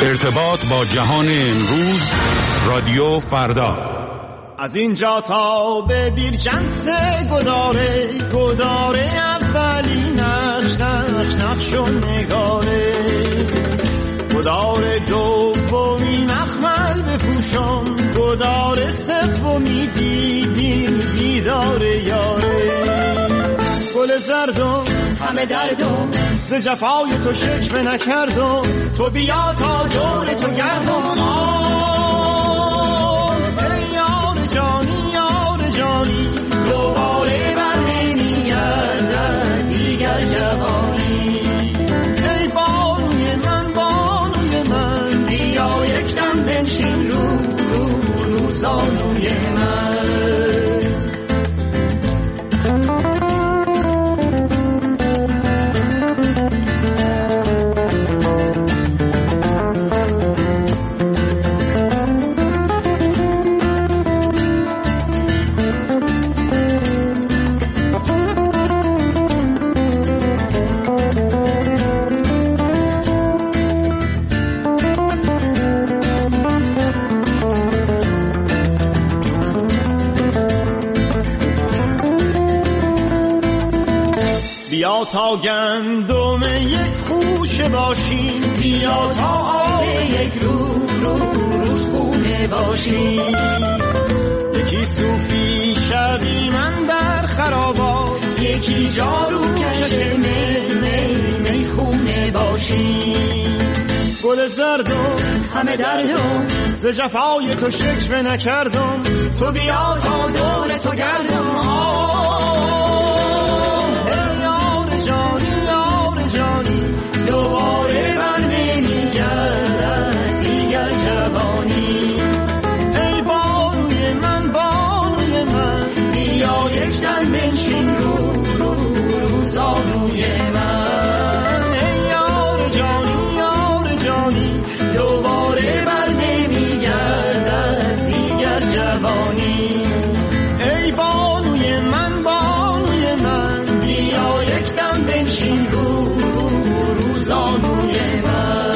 ارتباط با جهان امروز، رادیو فردا. از اینجا تا به بیرجنس گداره اولی نقش و نگاره، گداره دومی مخمل بپوشم، گداره سومی دیداره یاره. گل زردم همه دردم ز جفای تو شکوه نکردم، تو بیا تا دور تو گردم. یار جانی دوباره بر نمیگردد دیگر جوانی. ای بانوی من بیا یک دم بنشین رو زانوی من. بیا تا گندم یک خوشه باشیم، بیا تا آب یک روز خونه باشیم. یکی صوفی شبی من در خرابات، یکی جارو کش می خونه باشیم. گل زردم همه دردم ز جفای تو شکوه نکردم، تو بیا تا دور تو گردم. دوباره بر نمیگردد دیگر جوانی. ای بانوی من بیا یک دم بنشین رو زانوی من. ای یار جانی دوباره بر نمیگردد دیگر جوانی. ای بانوی من بیا یک دم بنشین رو زانوی من.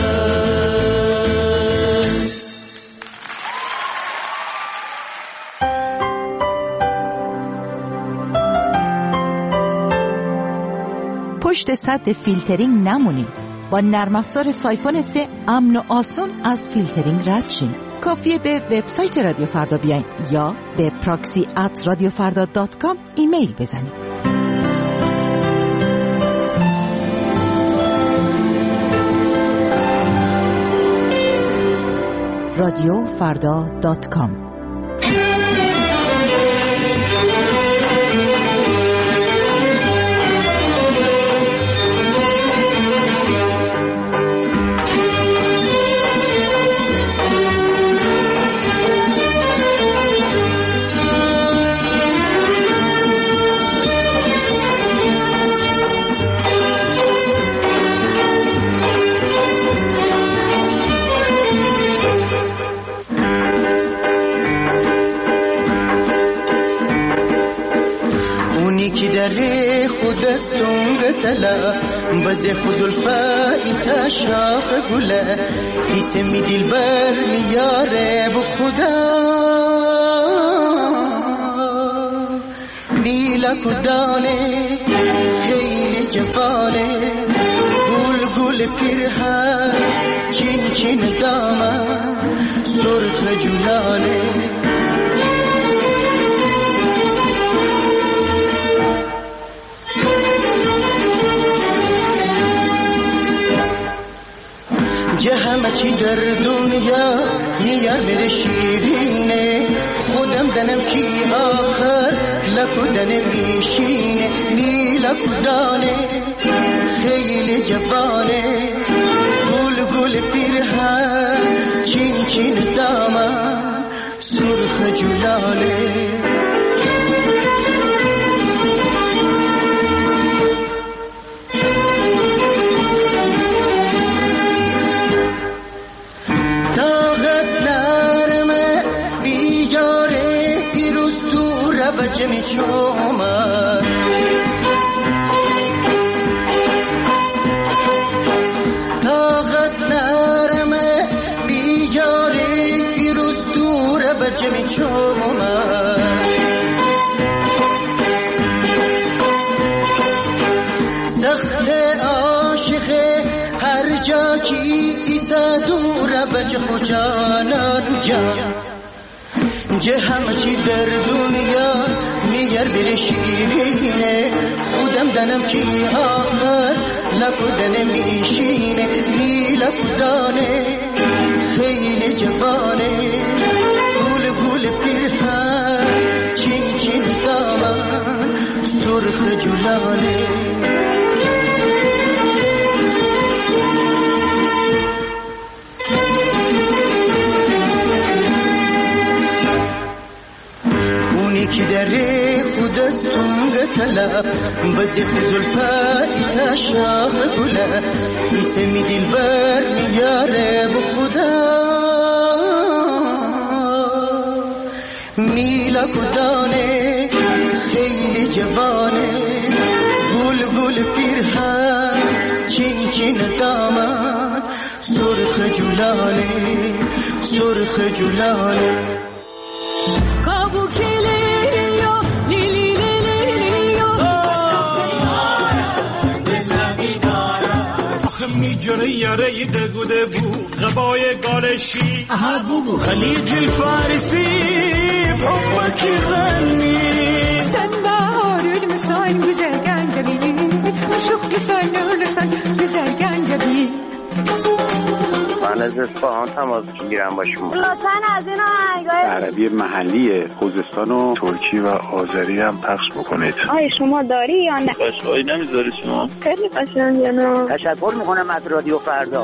پشت سد فیلترینگ نمونید. با نرم افزار سایفون 3 امن و آسان از فیلترینگ رد شین. کافیه به وبسایت رادیو فردا بیاین یا به proxy@radiofarda.com ایمیل بزنید. radiofarda.com. دره خود است دنگتلا بزه خود الفایی تشاخ گله ایسه می دل بر میاره بخدا نیلا کدانه خیلی جوانه گل گل پیرهن چین چین دامن سرخ جولانه همه چی در دنیا نیار میره شیرینه خودم دنم کی آخر لکودن میشینه نیلا کدانه خیلی جوانه گل گل پیرهن چین چین دامن سرخ جولانه بچه می چومد طاقت نرمه راجمی چومن سخت عاشق هر جا کی ایسا دور بچ خوشانان جه همه چی در دنیا میگر بره شیرینه خودم دنم کی آخر لکدن میشینه لکدانه خیلی جوانه گول گول پیرهن چین چین دامن سرخ جلانه کی دره خود از تونگ تلا بزی خزلفا ایتا شاخ گلا ایسه می دل بر میاره بخدا میلا کدانه خیلی جوانه گل گل پیرهن چین چین دامن سرخ جلانه سرخ جلانه کابو کلی میجره یاره دگوده بو غبای گالشی خلیج الفارسی بحبك غني سنبار المساين güzel جميل وشوف لسان güzel جميل من از اصفهان تماس میگیرم با شما. لطفاً از این آهنگای عربی محلی خوزستان و ترکی و آذری هم پخش بکنید. آیا شما داری یا نه؟ قشنگی نمیذاری شما؟ خیلی قشنگه نه. تشکر میکنم از رادیو فردا.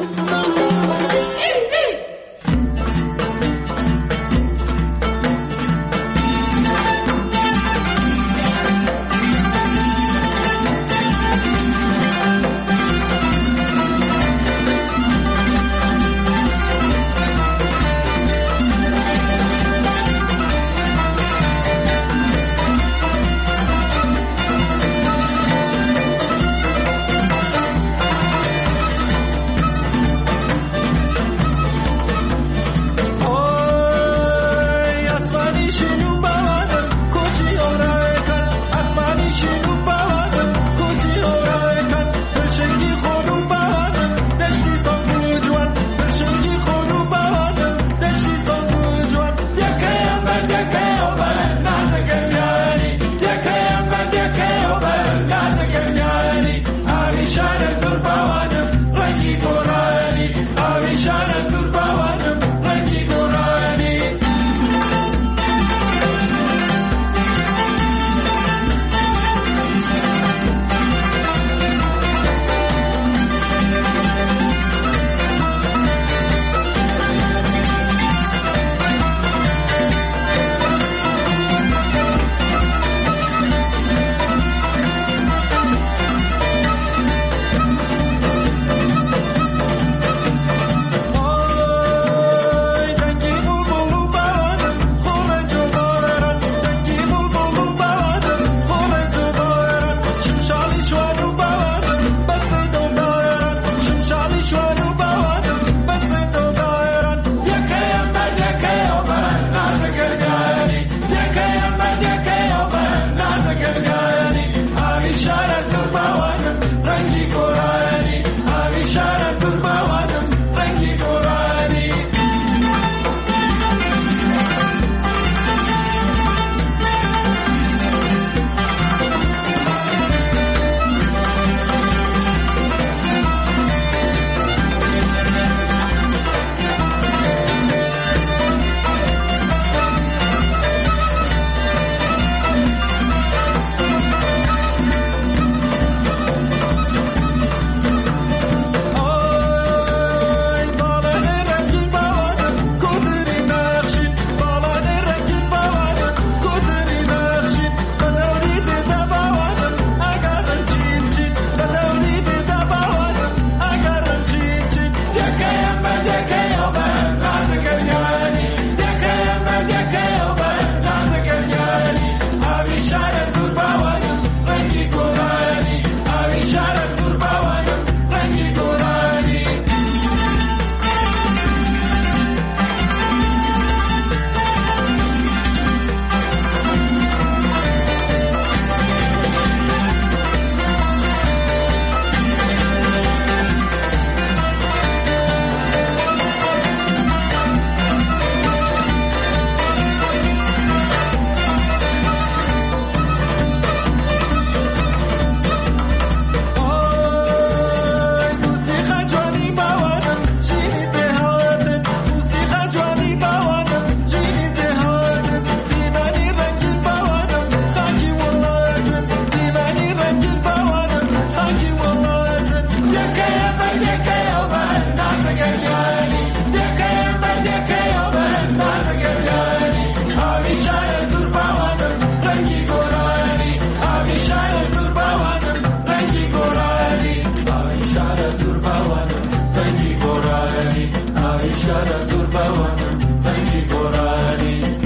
برگردی دکه بر دکه یا بهت برگردی آبی شهر زور باوانم رنگی گرانی آبی شهر زور باوانم رنگی گرانی آبی شهر زور باوانم رنگی گرانی آبی شهر زور باوانم رنگی گرانی.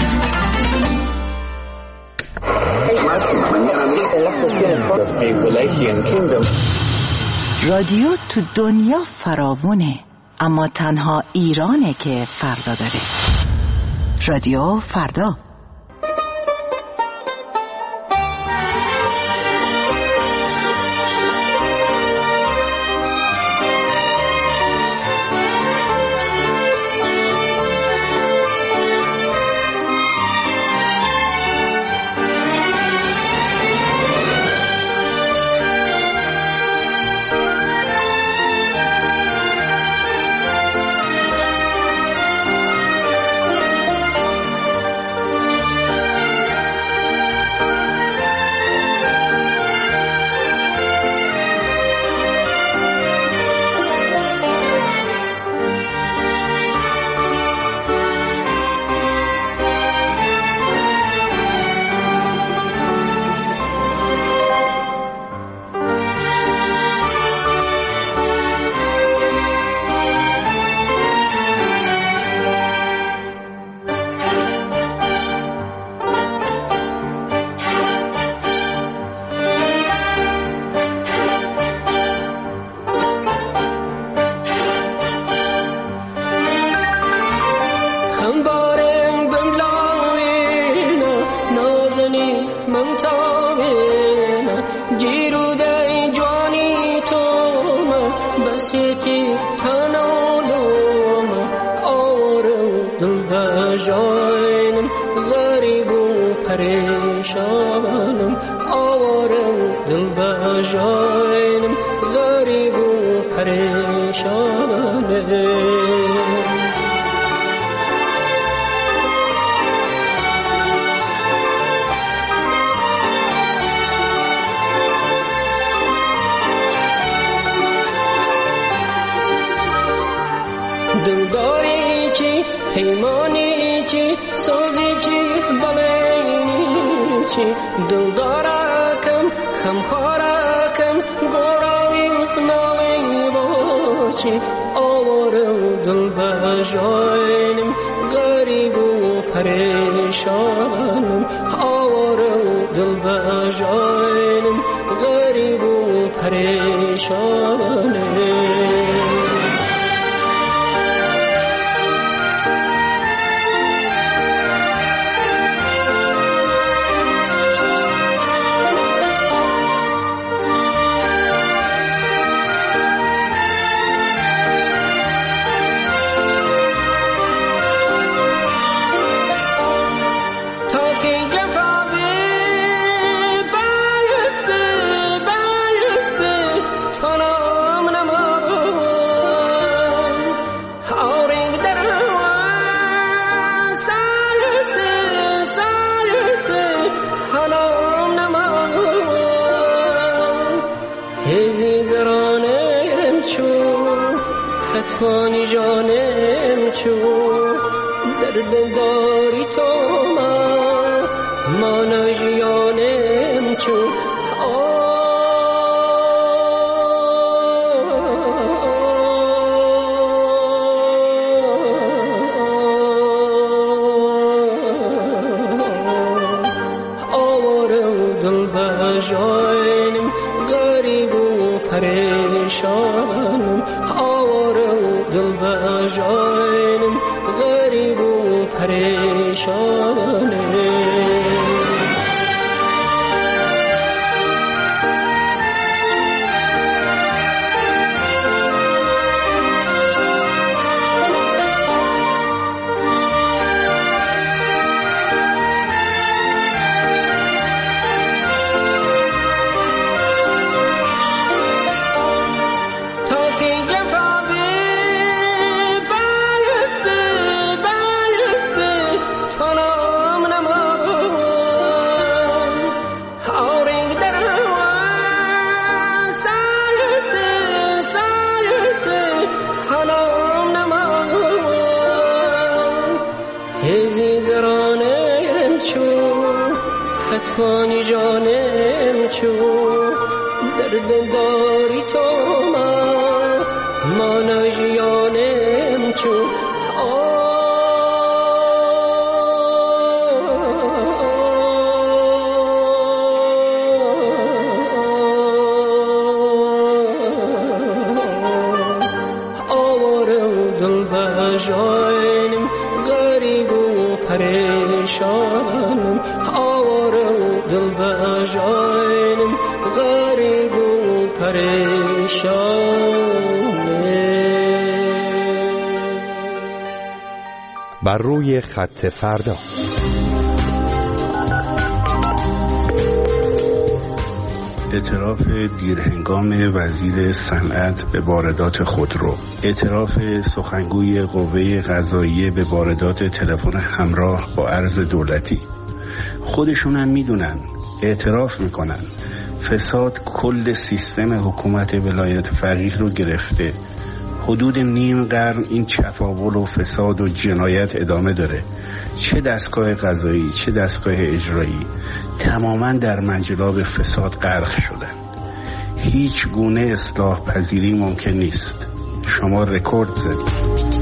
رادیو تو دنیا فراوونه، اما تنها ایرانه که فردا داره. رادیو فردا. دلداری چی پیمانی چی سوزی چی بلینی چی دلدارکم خمخارکم گراوی نالی باشی آورم دل بجاینم غریب و پریشانم آورم دل بجاینم غریب و پریشانم. حتمانی جانم چو درد داری تو ما نجیانم چو آوارم دل بجاینم غریب و پریشانم آوارم دل بجاینم غریب و پریشانم. عزیز رانم چو فتوانی جانم چو درد داری تو ما نجیانم چو پریشانم آوارم دل بجاینم غریب و پریشانم. بر روی خط فردا. اعتراف دیرهنگام وزیر صنعت به واردات خودرو، اعتراف سخنگوی قوه قضاییه به واردات تلفن همراه با ارز دولتی. خودشون هم میدونن، اعتراف میکنن فساد کل سیستم حکومت ولایت فقیه رو گرفته. حدود نیم قرن این چفاول و فساد و جنایت ادامه داره. چه دستگاه قضایی چه دستگاه اجرایی تماما در منجلاب فساد غرق شدن. هیچ گونه اصلاح پذیری ممکن نیست. شما رکورد زدید.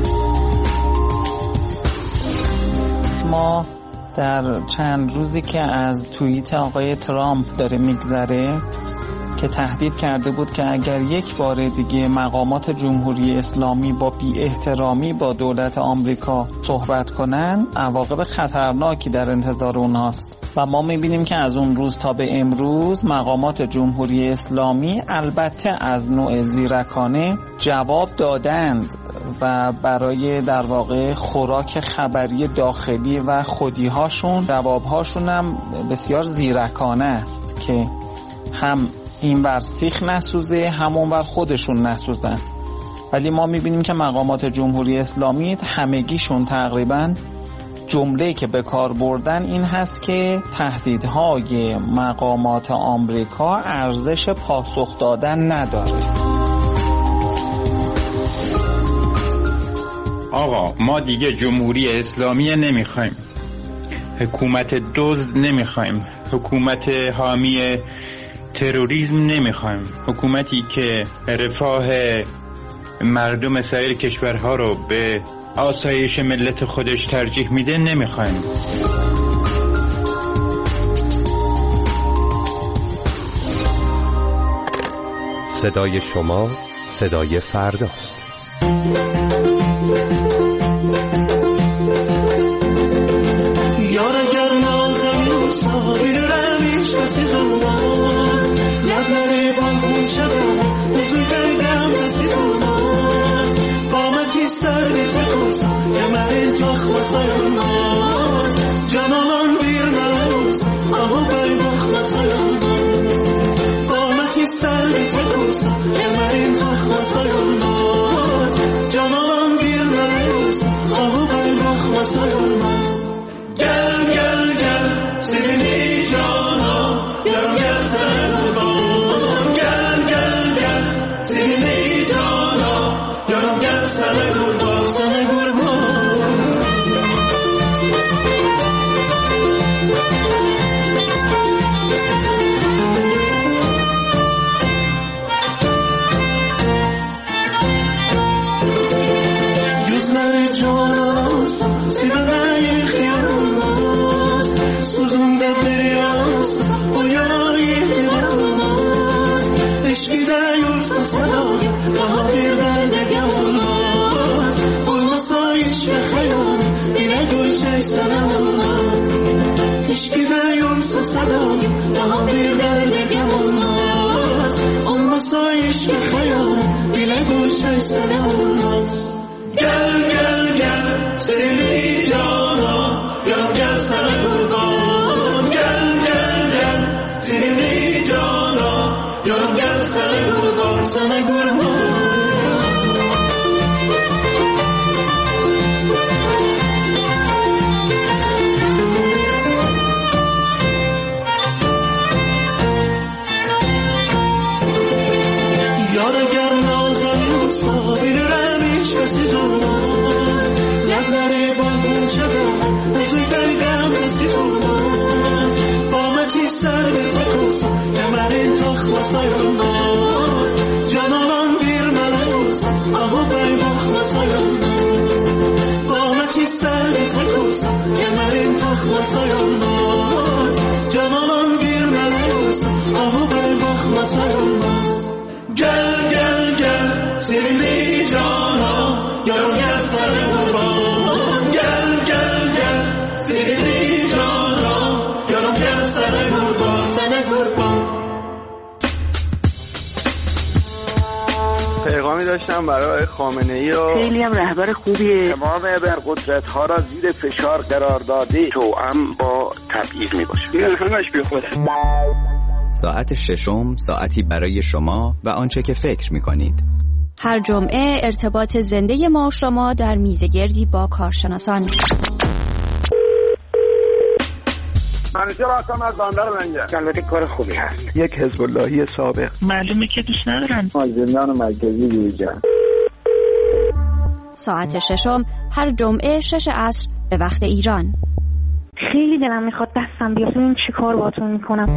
ما در چند روزی که از توییت آقای ترامپ داره میگذره که تهدید کرده بود که اگر یک بار دیگه مقامات جمهوری اسلامی با بی احترامی با دولت آمریکا صحبت کنن، عواقب خطرناکی در انتظار اونهاست. و ما میبینیم که از اون روز تا به امروز مقامات جمهوری اسلامی البته از نوع زیرکانه جواب دادند و برای در واقع خوراک خبری داخلی و خودیهاشون جوابهاشون هم بسیار زیرکانه است که هم این ور سیخ نسوزه همون ور خودشون نسوزن. ولی ما میبینیم که مقامات جمهوری اسلامی همگیشون تقریباً جمله‌ای که به کار بردن این هست که تهدیدهای مقامات آمریکا ارزش پاسخ دادن نداره. آقا ما دیگه جمهوری اسلامی نمیخوایم، حکومت دزد نمیخوایم، حکومت حامی تروریسم نمیخوایم، حکومتی که رفاه مردم سایر کشورها رو به آسایش ملت خودش ترجیح میده نمیخوایم. صدای شما صدای فرداست. یار اگر نازم سایی رمیش کسی زنباز لبنری بانگون شبا بزرگم کسی زنباز قامتی سر بیتکوز کمرین تخ مسایان ناز جانالان بیر نروز آهو بای بخ مسایان ناز قامتی سر بیتکوز کمرین تخ مسایان ناز جانالان بیر نروز آهو بای بخ مسایان ناز. گل گل گل سیبینی جانا یارم گل سر قربان گل گل گل سیبینی جانا یارم گل سر قربان سر قربان. yüzleri cananız sibirleri xiyarınız suzunda bir yaz o yana ihtiramız eşkide yursa sadar daha bir derde gelmez olmasa işe hayal yine görçey sana olmaz eşkide yursa sadar daha bir derde gelmez olmasa işe hayal yine görçey sana olmaz. Gel gel gel sevgili cana yarım gel sana kurban gel gel gel sevgili cana yarım gel sana kurban sana kurban. Yar eğer nazan yoksa bilirim hiç kesiz olmaz. Lebleri bana موچه با بزرگ دریدم دستی خورماز قامتی سر به تکوس کمرین تا خلاصای رماز جانالان بیر منوز آها بای با خلاصای رماز قامتی سر به تکوس کمرین تا خلاصای رماز جانالان بیر منوز آها بای با خلاصای رماز گل گل گل سیلی جانا یارو گل سر قربان گل گل گل سیلی جانا یارو گل سر قربان سر قربان. پیغامی داشتم برای خامنه‌ای و خیلی هم رهبر خوبیه. تمام ابرقدرت‌ها را زیر فشار قرار داده توأم با تبعیض میباشه. این همش بیخوده. ساعت ششم ساعتی برای شما و آنچه که فکر می‌کنید. هر جمعه ارتباط زنده ما و شما در میزگردی با کارشناسان. منوچهر هستم از بندر منجر. البته کار خوبی هست. یک حزب اللهی سابق. معلومه که دوست ندارن. زندان مرکزی بیرجان. ساعت ششم هر جمعه 6 عصر به وقت ایران. خیلی دلم میخواد دستم بیاد ببینم چی کار باهاتون میکنم.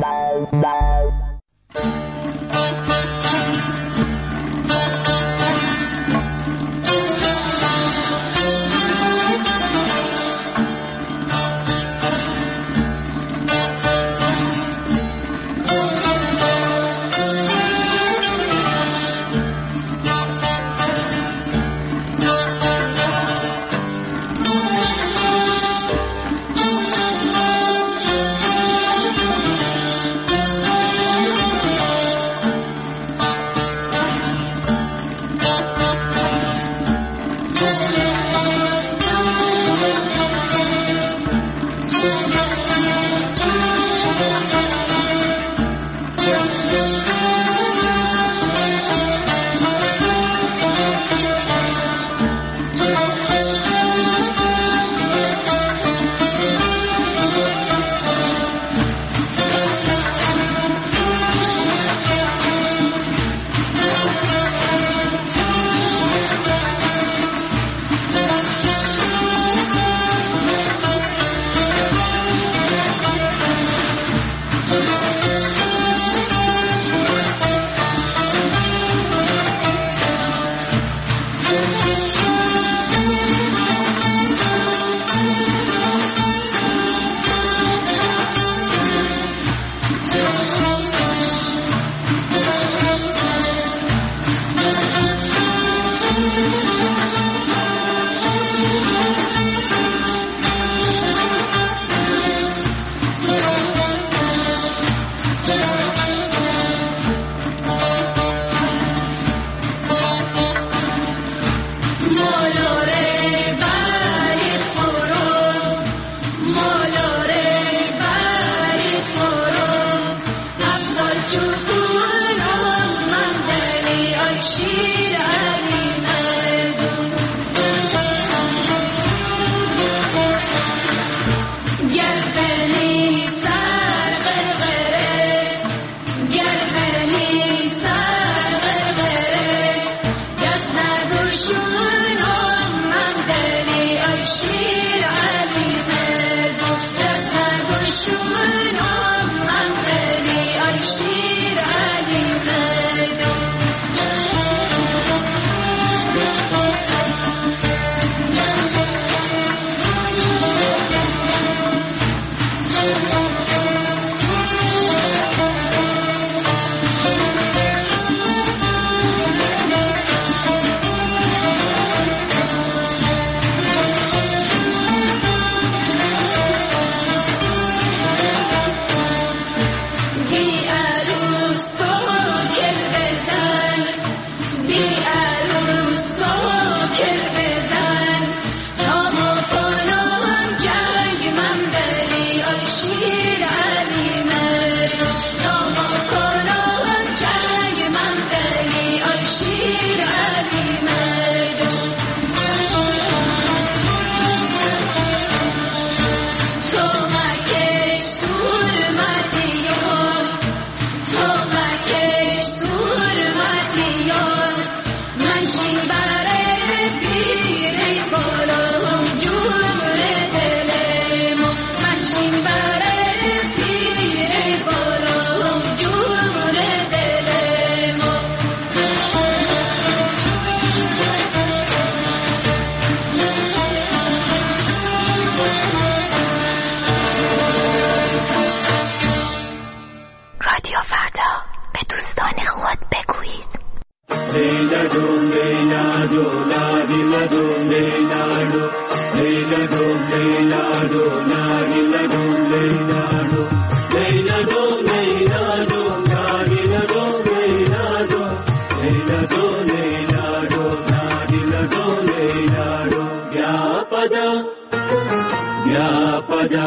leilado, leilado, leilado, narilado, leilado, leilado, leilado, narilado, leilado, leilado, leilado, narilado, leilado, vyapada, vyapada,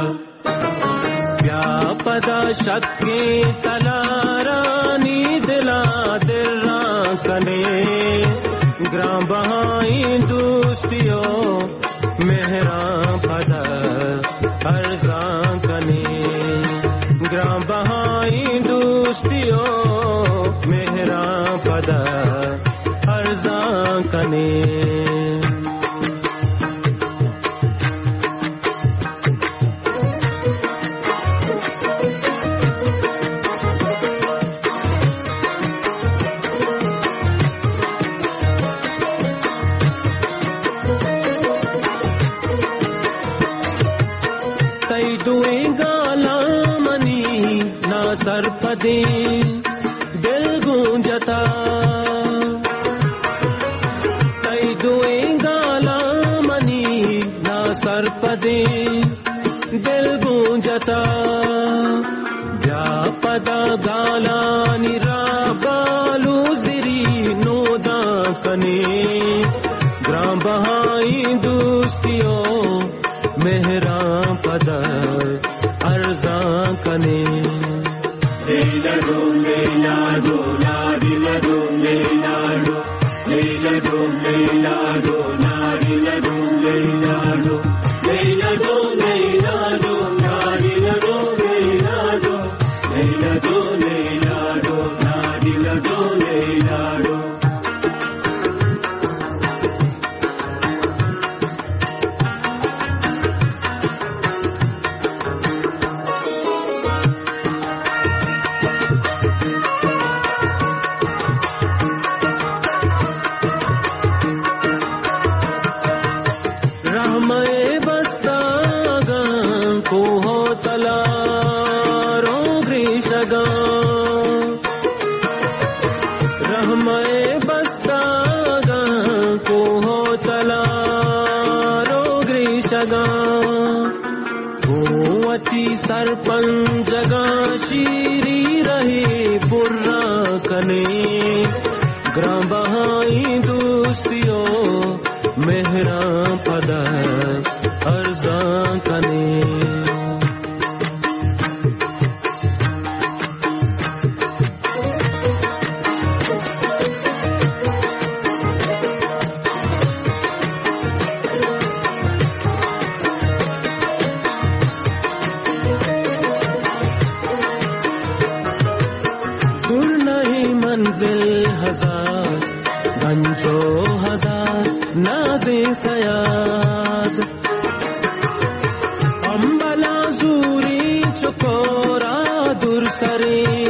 vyapada shakki talarani dila dirra kane ग्राम बहाई दोस्तियों मेहरा पदा अर्जा कने ग्राम बहाई दोस्तियों मेहरा पदा अर्जा कने सरपदे दिल गूंजता तई दुए गाला मनी ना सरपदे दिल गूंजता व्यापदा गाला निरा बालू जिरी नोदा कने ग्राम बहाई दोस्तियों मेहरा पदा अर्जा कने leilado, leilado, narilado, leilado, leilado, leilado, narilado, leilado, leilado, leilado, narilado, leilado, leilado, leilado, narilado, leilado. Sarpanch जगा शीरी रहे बुर्रा कने ग्राम बहाई दोस्तियों मेहरा पदा अर्जा कने गंजो हजार नाज़े सयाद अम्बला जूरी चकोरा दुर सरे